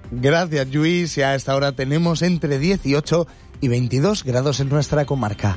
Gracias, Lluís. Y a esta hora tenemos entre 18 y 22 grados en nuestra comarca.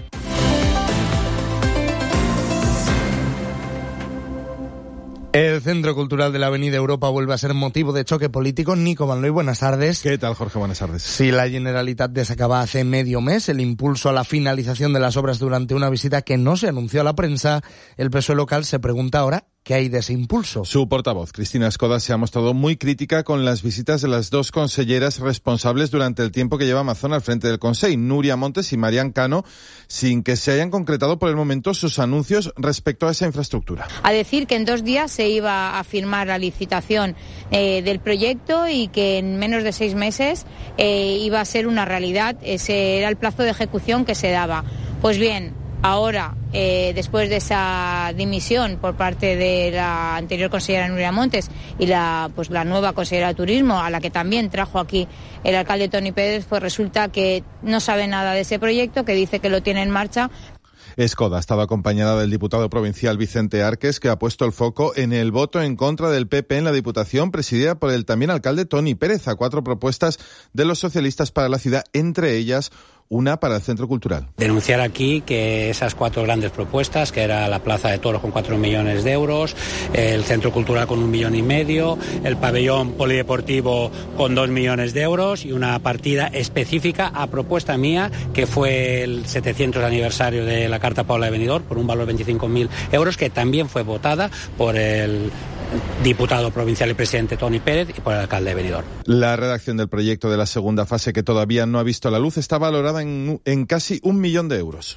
El Centro Cultural de la Avenida Europa vuelve a ser motivo de choque político. Nico Van Looy, buenas tardes. ¿Qué tal, Jorge? Buenas tardes. Sí, la Generalitat desacaba hace medio mes el impulso a la finalización de las obras durante una visita que no se anunció a la prensa. El PSOE local se pregunta ahora ¿qué hay de ese impulso? Su portavoz, Cristina Escoda, se ha mostrado muy crítica con las visitas de las dos conselleras responsables durante el tiempo que lleva Amazon al frente del Consell, Núria Montes y Marian Cano, sin que se hayan concretado por el momento sus anuncios respecto a esa infraestructura. A decir que en 2 días se iba a firmar la licitación del proyecto y que en menos de 6 meses iba a ser una realidad. Ese era el plazo de ejecución que se daba. Pues bien, ahora, después de esa dimisión por parte de la anterior consellera Núria Montes y la nueva consellera de Turismo, a la que también trajo aquí el alcalde Toni Pérez, pues resulta que no sabe nada de ese proyecto, que dice que lo tiene en marcha. Escoda ha estado acompañada del diputado provincial Vicente Arques, que ha puesto el foco en el voto en contra del PP en la Diputación, presidida por el también alcalde Toni Pérez, a 4 propuestas de los socialistas para la ciudad, entre ellas una para el Centro Cultural. Denunciar aquí que esas 4 grandes propuestas, que era la Plaza de Toros con 4 millones de euros, el Centro Cultural con 1,5 millones, el pabellón polideportivo con 2 millones de euros y una partida específica a propuesta mía, que fue el 700 aniversario de la Carta Paula de Benidorm, por un valor de 25.000 euros, que también fue votada por el diputado provincial y presidente Toni Pérez y por el alcalde de Benidorm. La redacción del proyecto de la segunda fase, que todavía no ha visto la luz, está valorada en casi 1 millón de euros.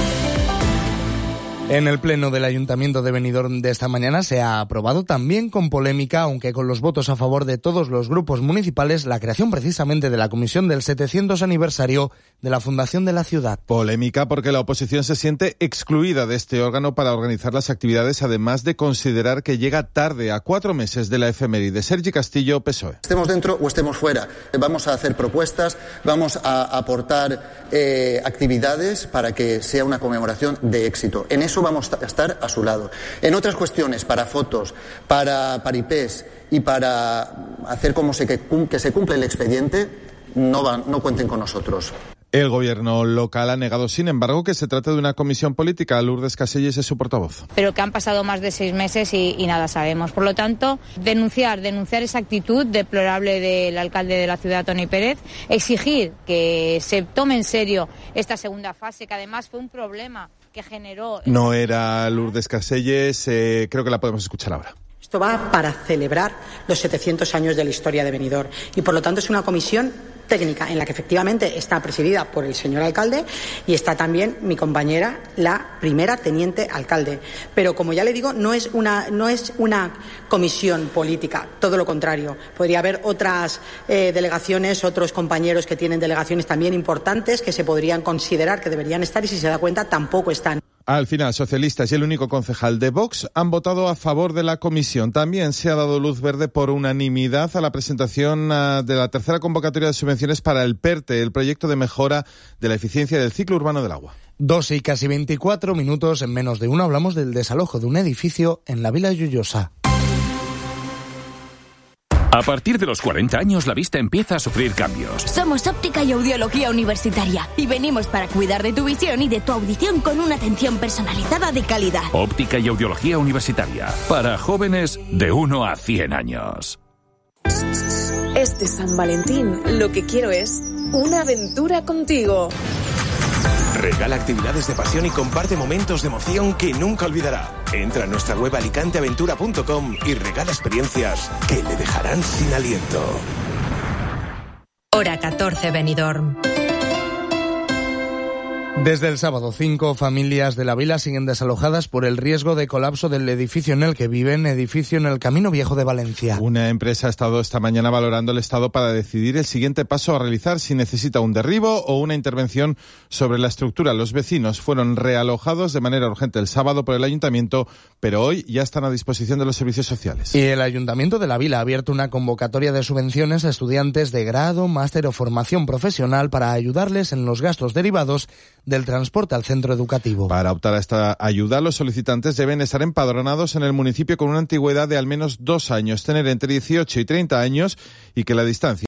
En el pleno del Ayuntamiento de Benidorm de esta mañana se ha aprobado también con polémica, aunque con los votos a favor de todos los grupos municipales, la creación precisamente de la comisión del 700 aniversario de la fundación de la ciudad. Polémica porque la oposición se siente excluida de este órgano para organizar las actividades, además de considerar que llega tarde, a 4 meses de la efeméride. Sergi Castillo, PSOE. Estemos dentro o estemos fuera, vamos a hacer propuestas, vamos a aportar actividades para que sea una conmemoración de éxito. En eso vamos a estar a su lado. En otras cuestiones, para fotos, para paripés y para hacer que se cumple el expediente, no cuenten con nosotros. El gobierno local ha negado, sin embargo, que se trate de una comisión política. Lourdes Caselles es su portavoz. Pero que han pasado más de 6 meses y nada sabemos. Por lo tanto, denunciar esa actitud deplorable del alcalde de la ciudad, Toni Pérez, exigir que se tome en serio esta segunda fase, que además fue un problema que generó... No era Lourdes Caselles, creo que la podemos escuchar ahora. Esto va para celebrar los 700 años de la historia de Benidorm y, por lo tanto, es una comisión técnica en la que efectivamente está presidida por el señor alcalde y está también mi compañera, la primera teniente alcalde. Pero, como ya le digo, no es una comisión política, todo lo contrario. Podría haber otras delegaciones, otros compañeros que tienen delegaciones también importantes que se podrían considerar que deberían estar y, si se da cuenta, tampoco están. Al final, socialistas y el único concejal de Vox han votado a favor de la comisión. También se ha dado luz verde por unanimidad a la presentación de la tercera convocatoria de subvenciones para el PERTE, el proyecto de mejora de la eficiencia del ciclo urbano del agua. 2 y casi 24 minutos, en menos de uno hablamos del desalojo de un edificio en la Vila Lloyosa. A partir de los 40 años, la vista empieza a sufrir cambios. Somos Óptica y Audiología Universitaria y venimos para cuidar de tu visión y de tu audición con una atención personalizada de calidad. Óptica y Audiología Universitaria, para jóvenes de 1 a 100 años. Este San Valentín, lo que quiero es una aventura contigo. Regala actividades de pasión y comparte momentos de emoción que nunca olvidará. Entra a nuestra web alicanteaventura.com y regala experiencias que le dejarán sin aliento. Hora 14, Benidorm. Desde el sábado, 5 familias de la vila siguen desalojadas por el riesgo de colapso del edificio en el que viven, edificio en el Camino Viejo de Valencia. Una empresa ha estado esta mañana valorando el estado para decidir el siguiente paso a realizar, si necesita un derribo o una intervención sobre la estructura. Los vecinos fueron realojados de manera urgente el sábado por el ayuntamiento, pero hoy ya están a disposición de los servicios sociales. Y el ayuntamiento de la vila ha abierto una convocatoria de subvenciones a estudiantes de grado, máster o formación profesional para ayudarles en los gastos derivados del transporte al centro educativo. Para optar a esta ayuda, los solicitantes deben estar empadronados en el municipio con una antigüedad de al menos 2 años, tener entre 18 y 30 años y que la distancia